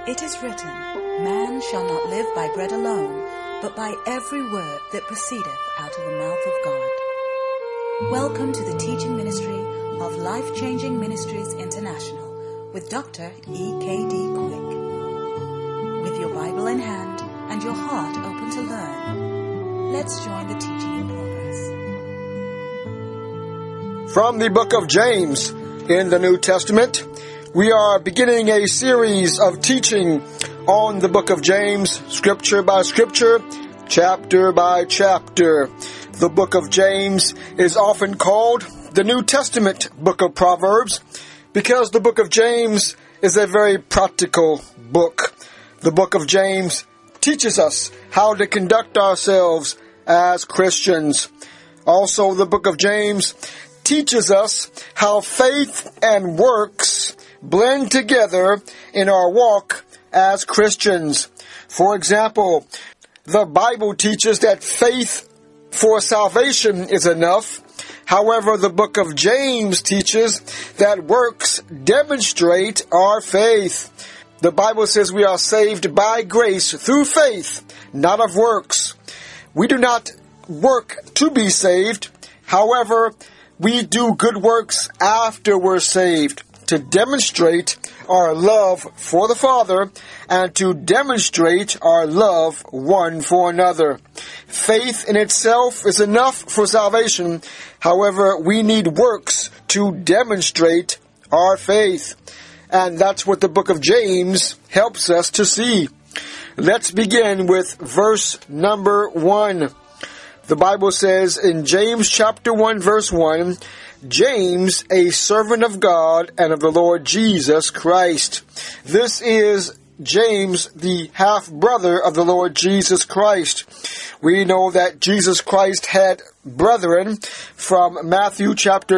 It is written, Man shall not live by bread alone, but by every word that proceedeth out of the mouth of God. Welcome to the teaching ministry of Life-Changing Ministries International with Dr. E.K.D. Quick. With your Bible in hand and your heart open to learn, let's join the teaching in progress. From the book of James in the New Testament, we are beginning a series of teaching on the book of James, scripture by scripture, chapter by chapter. The book of James is often called the New Testament book of Proverbs because the book of James is a very practical book. The book of James teaches us how to conduct ourselves as Christians. Also, the book of James teaches us how faith and works blend together in our walk as Christians. For example, the Bible teaches that faith for salvation is enough. However, the book of James teaches that works demonstrate our faith. The Bible says we are saved by grace through faith, not of works. We do not work to be saved. However, we do good works after we're saved to demonstrate our love for the Father and to demonstrate our love one for another. Faith in itself is enough for salvation. However, we need works to demonstrate our faith. And that's what the book of James helps us to see. Let's begin with verse number 1. The Bible says in James chapter 1 verse 1, James, a servant of God and of the Lord Jesus Christ. This is James, the half-brother of the Lord Jesus Christ. We know that Jesus Christ had brethren from Matthew chapter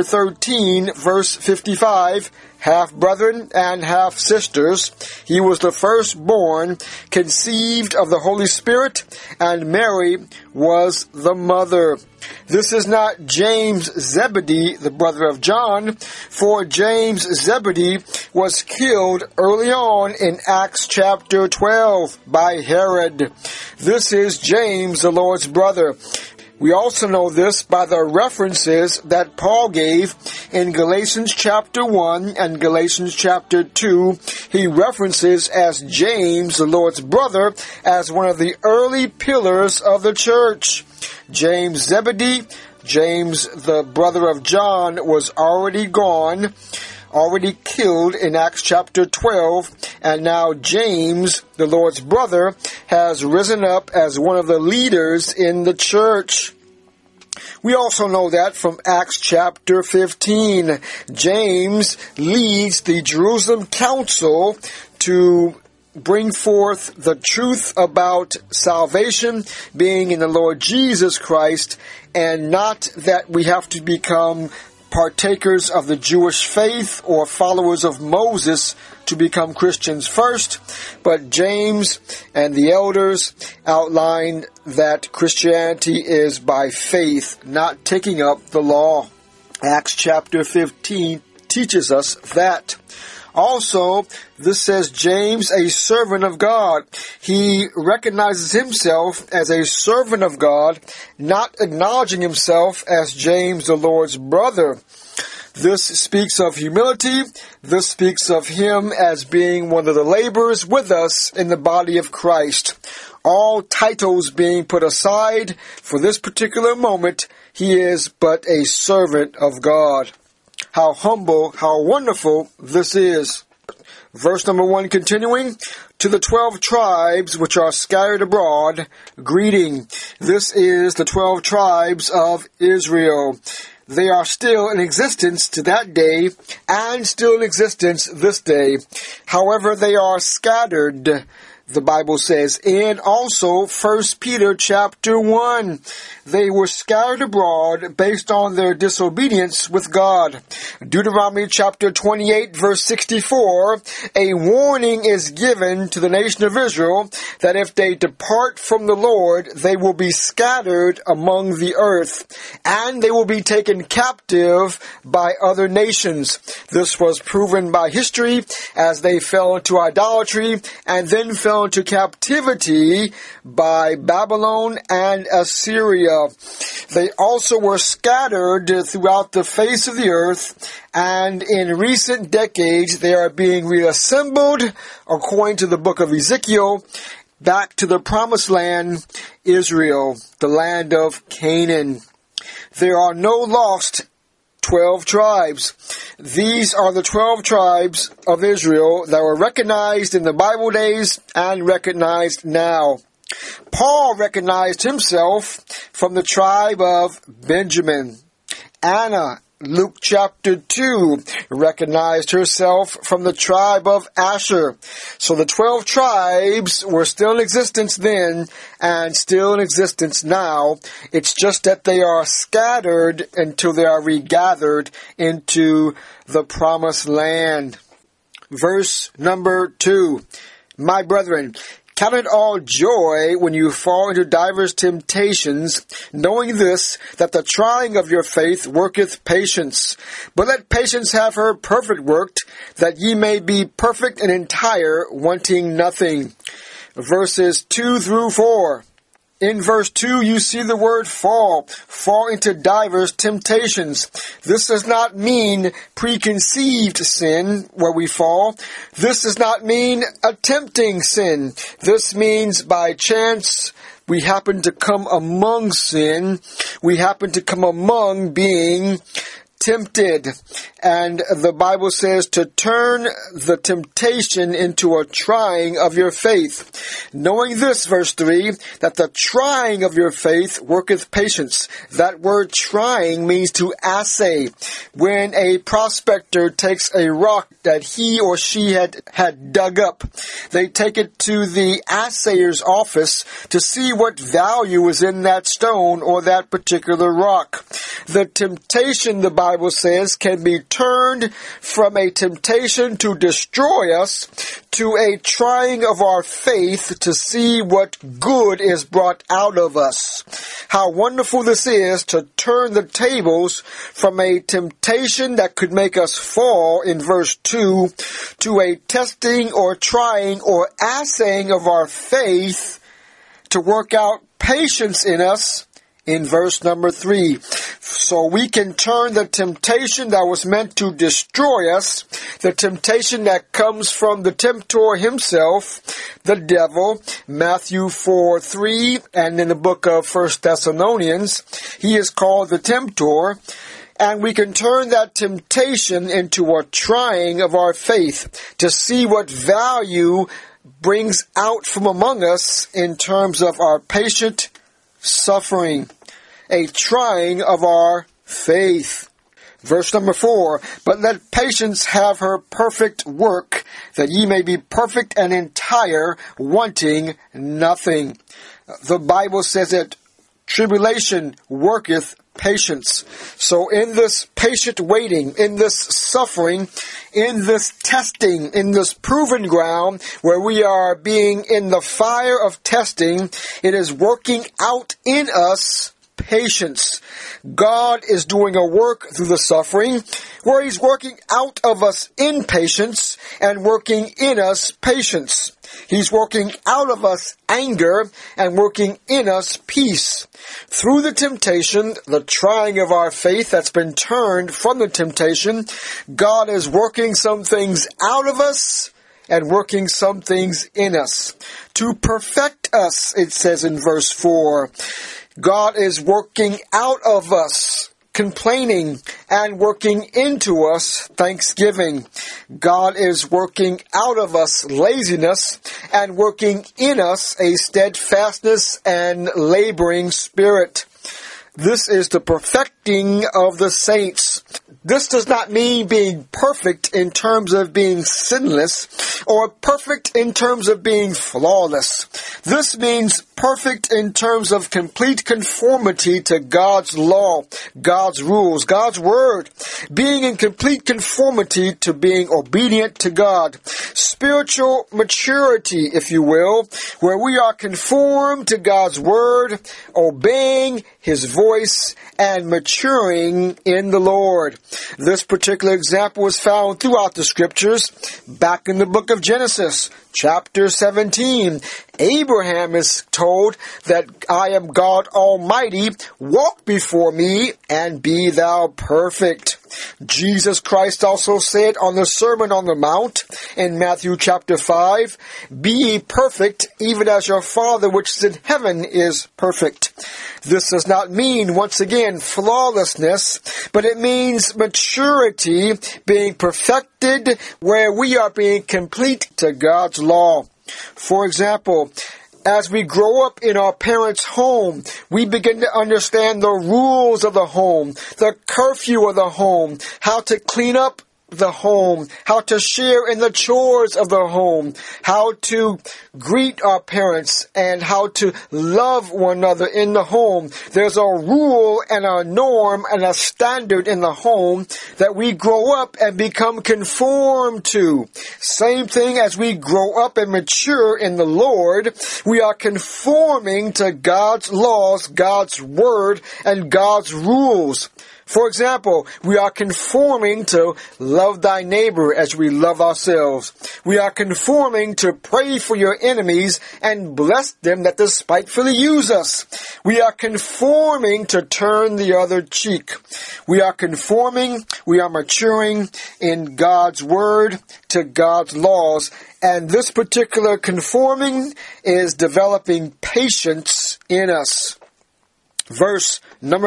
13 verse 55, half-brethren and half-sisters. He was the firstborn, conceived of the Holy Spirit, and Mary was the mother. This is not James Zebedee, the brother of John, for James Zebedee was killed early on in Acts chapter 12 by Herod. This is James, the Lord's brother. We also know this by the references that Paul gave in Galatians chapter 1 and Galatians chapter 2. He references as James, the Lord's brother, as one of the early pillars of the church. James Zebedee, James the brother of John, was already gone, already killed in Acts chapter 12, and now James, the Lord's brother, has risen up as one of the leaders in the church. We also know that from Acts chapter 15. James leads the Jerusalem Council to bring forth the truth about salvation being in the Lord Jesus Christ, and not that we have to become partakers of the Jewish faith or followers of Moses to become Christians first, but James and the elders outlined that Christianity is by faith, not taking up the law. Acts chapter 15 teaches us that. Also, this says James, a servant of God. He recognizes himself as a servant of God, not acknowledging himself as James, the Lord's brother. This speaks of humility. This speaks of him as being one of the laborers with us in the body of Christ. All titles being put aside, for this particular moment, he is but a servant of God. How humble, how wonderful this is. Verse number 1 continuing, to the 12 tribes which are scattered abroad, greeting. This is the 12 tribes of Israel. They are still in existence to that day and still in existence this day. However, they are scattered. the Bible says, and also 1 Peter chapter 1. They were scattered abroad based on their disobedience with God. Deuteronomy chapter 28 verse 64, a warning is given to the nation of Israel that if they depart from the Lord, they will be scattered among the earth, and they will be taken captive by other nations. This was proven by history as they fell into idolatry and then fell into captivity by Babylon and Assyria. They also were scattered throughout the face of the earth, and in recent decades they are being reassembled, according to the book of Ezekiel, back to the promised land, Israel, the land of Canaan. There are no lost 12 tribes. These are the 12 tribes of Israel that were recognized in the Bible days and recognized now. Paul recognized himself from the tribe of Benjamin. Anna, Luke chapter 2, recognized herself from the tribe of Asher. So the 12 tribes were still in existence then and still in existence now. It's just that they are scattered until they are regathered into the promised land. Verse number 2. My brethren, count it all joy when you fall into divers temptations, knowing this, that the trying of your faith worketh patience. But let patience have her perfect work, that ye may be perfect and entire, wanting nothing. Verses 2 through 4. In verse 2, you see the word fall into divers temptations. This does not mean preconceived sin where we fall. This does not mean attempting sin. This means by chance we happen to come among sin. We happen to come among being tempted. And the Bible says to turn the temptation into a trying of your faith. Knowing this, verse 3, that the trying of your faith worketh patience. That word trying means to assay. When a prospector takes a rock that he or she had dug up, they take it to the assayer's office to see what value is in that stone or that particular rock. The temptation, the Bible says, can be turned from a temptation to destroy us to a trying of our faith to see what good is brought out of us. How wonderful this is to turn the tables from a temptation that could make us fall in verse 2 to a testing or trying or assaying of our faith to work out patience in us in verse number 3. So we can turn the temptation that was meant to destroy us, the temptation that comes from the tempter himself, the devil, Matthew 4:3, and in the book of 1 Thessalonians, he is called the tempter. And we can turn that temptation into a trying of our faith to see what value brings out from among us in terms of our patient suffering, a trying of our faith. Verse number 4, but let patience have her perfect work, that ye may be perfect and entire, wanting nothing. The Bible says that tribulation worketh patience. So in this patient waiting, in this suffering, in this testing, in this proven ground where we are being in the fire of testing, it is working out in us patience. God is doing a work through the suffering where He's working out of us in patience and working in us patience. He's working out of us anger and working in us peace. Through the temptation, the trying of our faith that's been turned from the temptation, God is working some things out of us and working some things in us. To perfect us, it says in verse 4. God is working out of us complaining and working into us thanksgiving. God is working out of us laziness and working in us a steadfastness and laboring spirit. This is the perfecting of the saints. This does not mean being perfect in terms of being sinless or perfect in terms of being flawless. This means perfect in terms of complete conformity to God's law, God's rules, God's word. Being in complete conformity to being obedient to God. Spiritual maturity, if you will, where we are conformed to God's word, obeying His voice, and maturing in the Lord. This particular example is found throughout the scriptures. Back in the book of Genesis, chapter 17, Abraham is told that I am God Almighty, walk before me and be thou perfect. Jesus Christ also said on the Sermon on the Mount in Matthew chapter 5, be ye perfect, even as your Father which is in heaven is perfect. This does not mean, once again, flawlessness, but it means maturity, being perfected, where we are being complete to God's law. For example, as we grow up in our parents' home, we begin to understand the rules of the home, the curfew of the home, how to clean up the home, how to share in the chores of the home, how to greet our parents, and how to love one another in the home. There's a rule and a norm and a standard in the home that we grow up and become conformed to. Same thing as we grow up and mature in the Lord, we are conforming to God's laws, God's word, and God's rules. For example, we are conforming to love thy neighbor as we love ourselves. We are conforming to pray for your enemies and bless them that despitefully use us. We are conforming to turn the other cheek. We are conforming, we are maturing in God's word to God's laws. And this particular conforming is developing patience in us. Verse number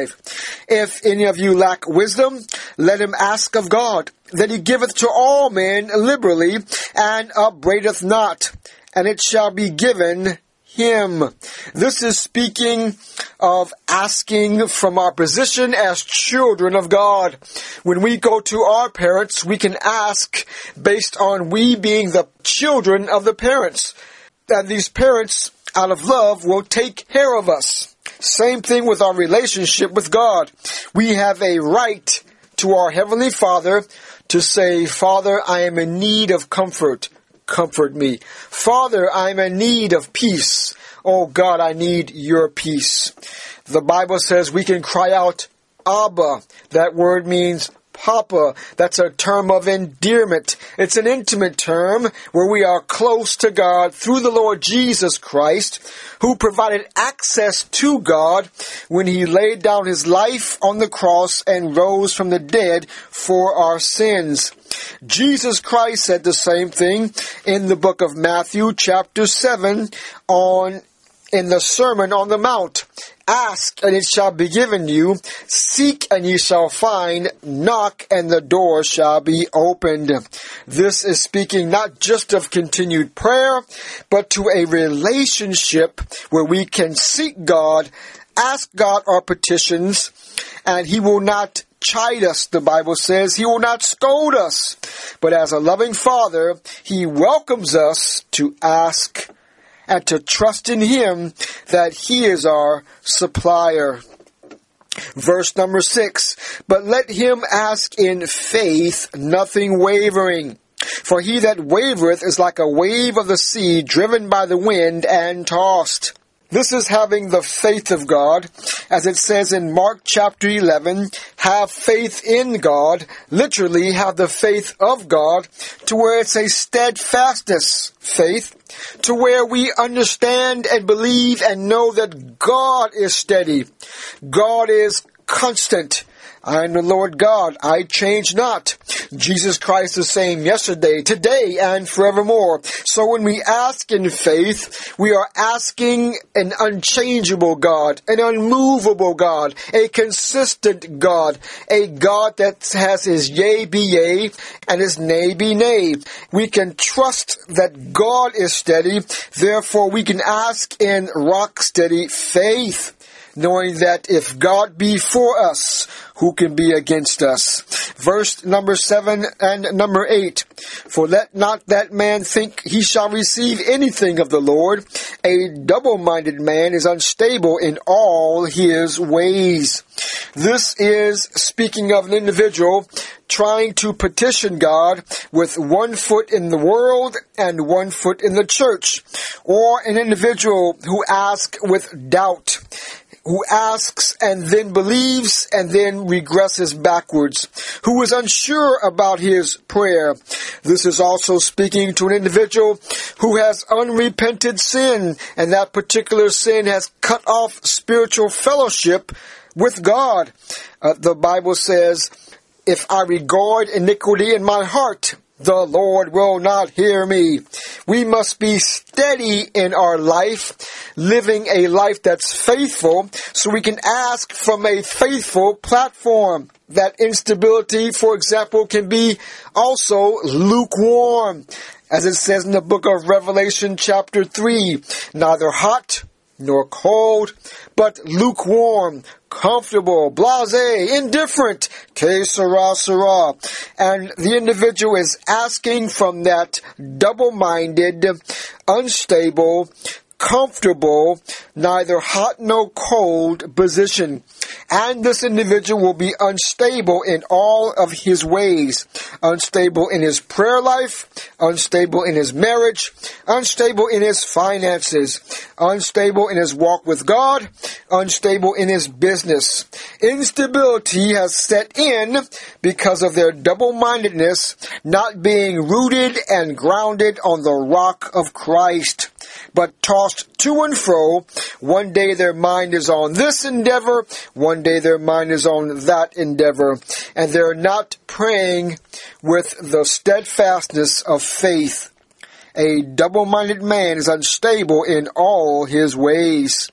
5. If any of you lack wisdom, let him ask of God, that he giveth to all men liberally, and upbraideth not, and it shall be given him. This is speaking of asking from our position as children of God. When we go to our parents, we can ask based on we being the children of the parents. And these parents, out of love, will take care of us. Same thing with our relationship with God. We have a right to our Heavenly Father to say, Father, I am in need of comfort. Comfort me. Father, I am in need of peace. Oh God, I need your peace. The Bible says we can cry out, Abba. That word means Papa. That's a term of endearment. It's an intimate term where we are close to God through the Lord Jesus Christ, who provided access to God when he laid down his life on the cross and rose from the dead for our sins. Jesus Christ said the same thing in the book of Matthew chapter 7 in the Sermon on the Mount. Ask, and it shall be given you. Seek, and ye shall find. Knock, and the door shall be opened. This is speaking not just of continued prayer, but to a relationship where we can seek God, ask God our petitions, and he will not chide us, the Bible says. He will not scold us. But as a loving Father, he welcomes us to ask and to trust in him that he is our supplier. Verse number 6, but let him ask in faith, nothing wavering. For he that wavereth is like a wave of the sea, driven by the wind and tossed. This is having the faith of God. As it says in Mark chapter 11, have faith in God, literally have the faith of God, to where it's a steadfastness faith, to where we understand and believe and know that God is steady. God is constant. I am the Lord God. I change not. Jesus Christ is the same yesterday, today, and forevermore. So when we ask in faith, we are asking an unchangeable God, an unmovable God, a consistent God, a God that has his yea be yea and his nay be nay. We can trust that God is steady. Therefore, we can ask in rock steady faith. knowing that if God be for us, who can be against us? Verse number 7 and number 8. For let not that man think he shall receive anything of the Lord. A double-minded man is unstable in all his ways. This is speaking of an individual trying to petition God with one foot in the world and one foot in the church, or an individual who asks with doubt, who asks and then believes and then regresses backwards, who is unsure about his prayer. This is also speaking to an individual who has unrepented sin, and that particular sin has cut off spiritual fellowship with God. The Bible says, if I regard iniquity in my heart, the Lord will not hear me. We must be steady in our life, living a life that's faithful, so we can ask from a faithful platform. That instability, for example, can be also lukewarm. As it says in the book of Revelation chapter 3, neither hot nor cold, but lukewarm, comfortable, blasé, indifferent, que sera, sera. And the individual is asking from that double-minded, unstable, comfortable, neither hot nor cold position. And this individual will be unstable in all of his ways. Unstable in his prayer life, unstable in his marriage, unstable in his finances, unstable in his walk with God, unstable in his business. Instability has set in because of their double-mindedness, not being rooted and grounded on the rock of Christ, but tossed to and fro. One day their mind is on this endeavor, one day their mind is on that endeavor, and they're not praying with the steadfastness of faith. A double-minded man is unstable in all his ways.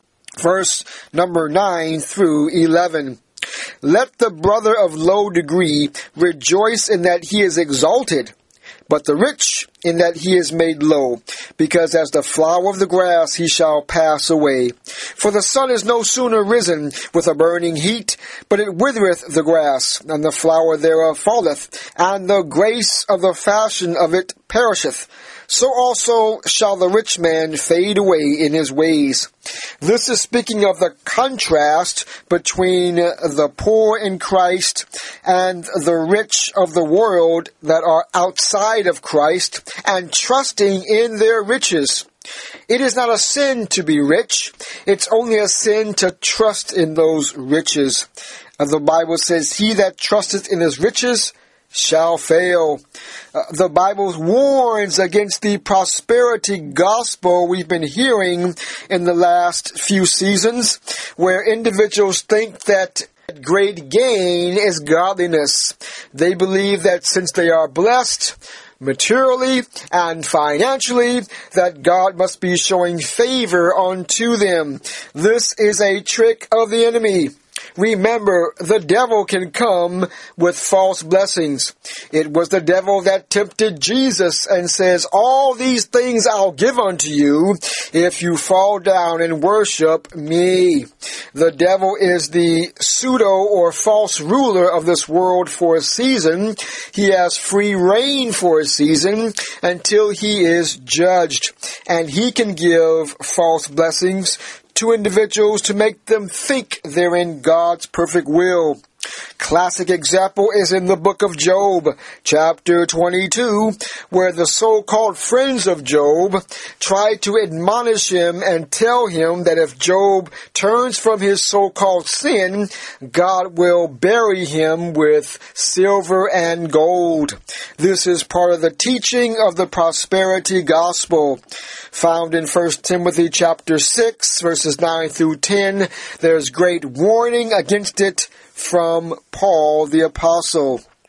Verse number 9 through 11. Let the brother of low degree rejoice in that he is exalted, but the rich in that he is made low, because as the flower of the grass he shall pass away. For the sun is no sooner risen with a burning heat, but it withereth the grass, and the flower thereof falleth, and the grace of the fashion of it perisheth. So also shall the rich man fade away in his ways. This is speaking of the contrast between the poor in Christ and the rich of the world that are outside of Christ and trusting in their riches. It is not a sin to be rich. It's only a sin to trust in those riches. The Bible says, he that trusteth in his riches shall fail. The Bible warns against the prosperity gospel we've been hearing in the last few seasons, where individuals think that great gain is godliness. They believe that since they are blessed materially and financially, that God must be showing favor unto them. This is a trick of the enemy. Remember, the devil can come with false blessings. It was the devil that tempted Jesus and says, all these things I'll give unto you if you fall down and worship me. The devil is the pseudo or false ruler of this world for a season. He has free reign for a season until he is judged. And he can give false blessings to individuals to make them think they're in God's perfect will. Classic example is in the book of Job, chapter 22, where the so-called friends of Job try to admonish him and tell him that if Job turns from his so-called sin, God will bury him with silver and gold. This is part of the teaching of the prosperity gospel. Found in 1 Timothy chapter 6, verses 9 through 10, there's great warning against it from Paul the Apostle.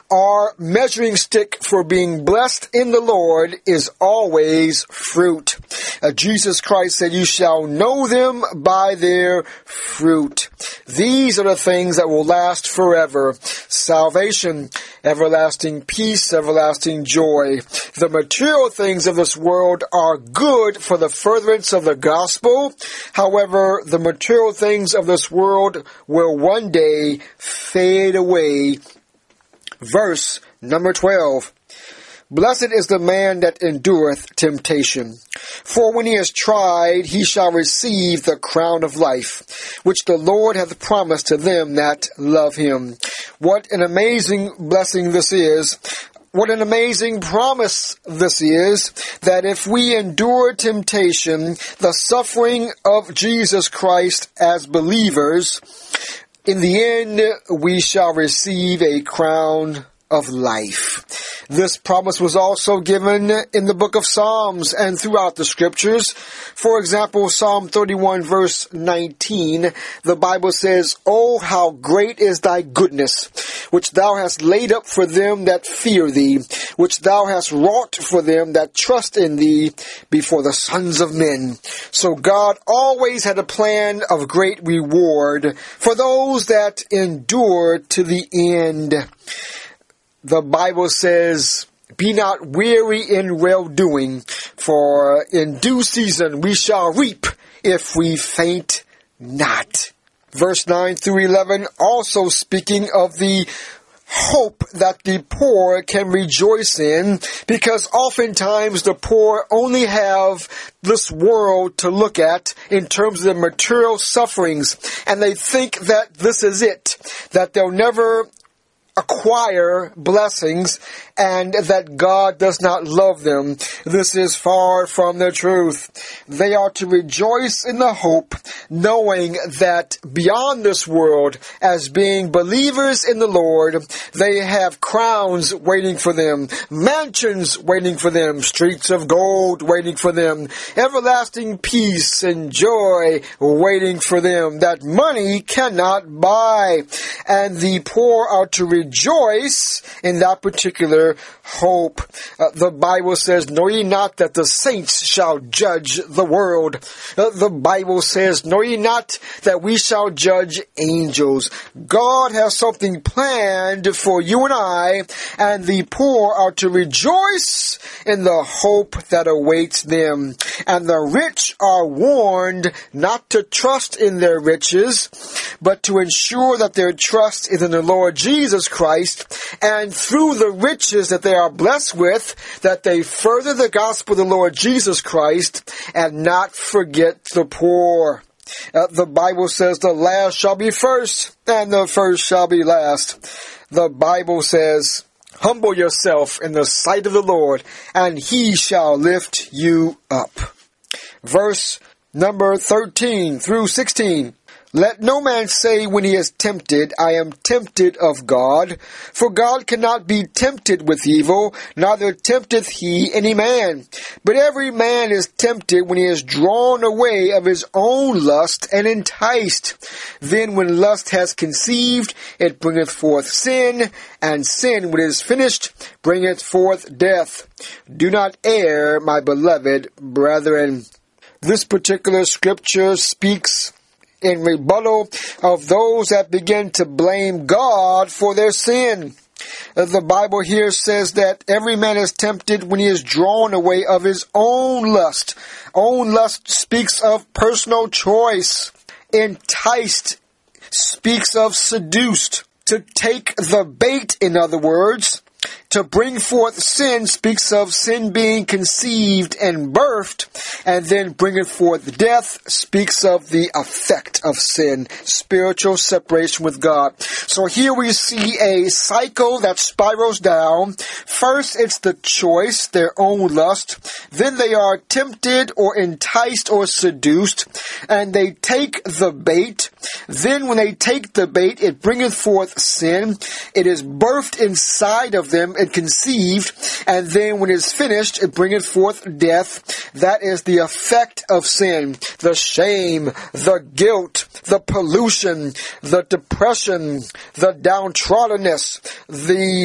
Our measuring stick for being blessed in the Lord is always fruit. Jesus Christ said, "You shall know them by their fruit." These are the things that will last forever. Salvation, everlasting peace, everlasting joy. The material things of this world are good for the furtherance of the gospel. However, the material things of this world will one day fade away. Verse number 12. Blessed is the man that endureth temptation. For when he is tried, he shall receive the crown of life, which the Lord hath promised to them that love him. What an amazing blessing this is. What an amazing promise this is, that if we endure temptation, the suffering of Jesus Christ as believers, in the end, we shall receive a crown of life. This promise was also given in the book of Psalms and throughout the scriptures. For example, Psalm 31 verse 19, the Bible says, "Oh, how great is thy goodness, which thou hast laid up for them that fear thee, which thou hast wrought for them that trust in thee before the sons of men." So God always had a plan of great reward for those that endure to the end. The Bible says, "Be not weary in well-doing, for in due season we shall reap if we faint not." Verse 9 through 11, also speaking of the hope that the poor can rejoice in, because oftentimes the poor only have this world to look at in terms of the material sufferings, and they think that this is it, that they'll never acquire blessings, and that God does not love them. This is far from the truth. They are to rejoice in the hope, knowing that beyond this world, as being believers in the Lord, they have crowns waiting for them, mansions waiting for them, streets of gold waiting for them, everlasting peace and joy waiting for them that money cannot buy. And the poor are to rejoice in that particular hope. The Bible says, "Know ye not that the saints shall judge the world?" The Bible says, "Know ye not that we shall judge angels?" God has something planned for you and I, and the poor are to rejoice in the hope that awaits them. And the rich are warned not to trust in their riches, but to ensure that their trust is in the Lord Jesus Christ, and through the riches that they are blessed with, that they further the gospel of the Lord Jesus Christ and not forget the poor. The Bible says the last shall be first and the first shall be last. The Bible says, "Humble yourself in the sight of the Lord, and he shall lift you up." Verse number 13 through 16. "Let no man say when he is tempted, I am tempted of God. For God cannot be tempted with evil, neither tempteth he any man. But every man is tempted when he is drawn away of his own lust and enticed. Then when lust has conceived, it bringeth forth sin, and sin, when it is finished, bringeth forth death. Do not err, my beloved brethren." This particular scripture speaks in rebuttal of those that begin to blame God for their sin. The Bible here says that every man is tempted when he is drawn away of his own lust. Own lust speaks of personal choice. Enticed speaks of seduced. To take the bait, in other words. To bring forth sin speaks of sin being conceived and birthed, and then bringing forth death speaks of the effect of sin, spiritual separation with God. So here we see a cycle that spirals down. First, it's the choice, their own lust. Then they are tempted or enticed or seduced, and they take the bait. Then when they take the bait, it bringeth forth sin. It is birthed inside of them and conceived, and then when it's finished, it bringeth forth death. That is the effect of sin. The shame, the guilt, the pollution, the depression, the downtroddenness, the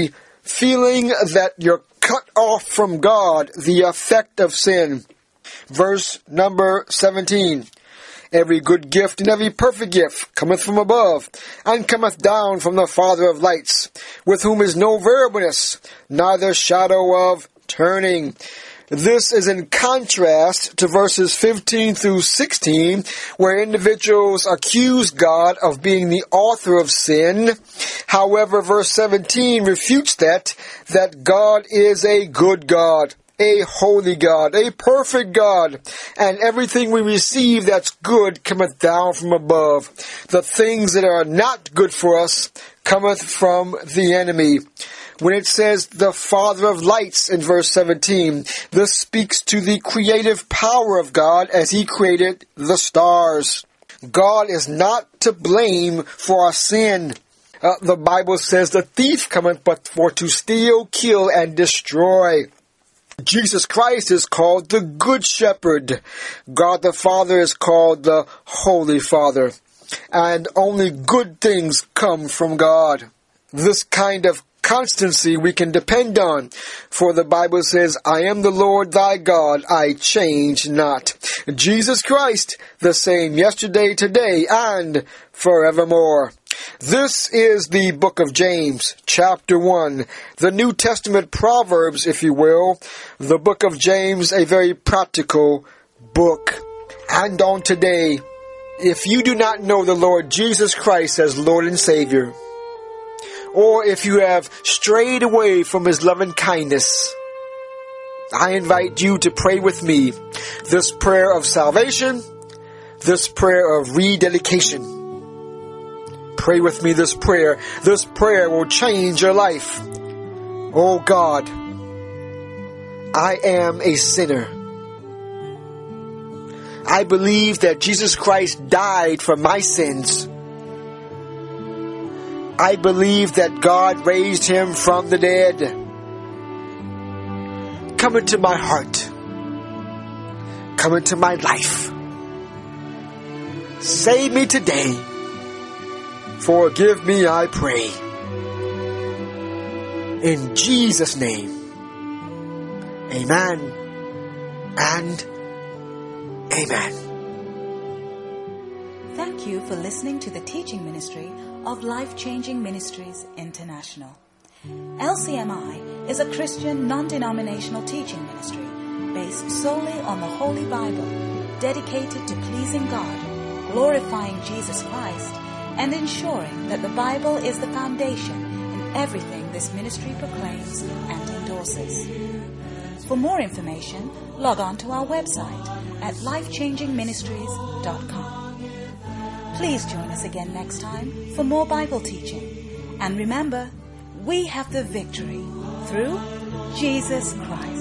feeling that you're cut off from God, the effect of sin. Verse number 17. Every good gift and every perfect gift cometh from above, and cometh down from the Father of lights, with whom is no variableness, neither shadow of turning. This is in contrast to verses 15 through 16, where individuals accuse God of being the author of sin. However, verse 17 refutes that God is a good God, a holy God, a perfect God, and everything we receive that's good cometh down from above. The things that are not good for us cometh from the enemy. When it says the Father of lights in verse 17, this speaks to the creative power of God as He created the stars. God is not to blame for our sin. The Bible says the thief cometh but for to steal, kill, and destroy. Jesus Christ is called the Good Shepherd. God the Father is called the Holy Father. And only good things come from God. This kind of constancy we can depend on, for the Bible says, I am the Lord thy God, I change not. Jesus Christ, the same yesterday, today, and forevermore. This is the book of James, chapter 1, the New Testament Proverbs, if you will. The book of James, a very practical book. And on today, if you do not know the Lord Jesus Christ as Lord and Savior, or if you have strayed away from His loving kindness, I invite you to pray with me this prayer of salvation, this prayer of rededication. Pray with me this prayer. This prayer will change your life. Oh God, I am a sinner. I believe that Jesus Christ died for my sins. I believe that God raised Him from the dead. Come into my heart. Come into my life. Save me today. Forgive me, I pray. In Jesus' name. Amen and amen. Thank you for listening to the teaching ministry of Life Changing Ministries International. LCMI is a Christian non-denominational teaching ministry based solely on the Holy Bible, dedicated to pleasing God, glorifying Jesus Christ, and ensuring that the Bible is the foundation in everything this ministry proclaims and endorses. For more information, log on to our website at lifechangingministries.com. Please join us again next time for more Bible teaching. And remember, we have the victory through Jesus Christ.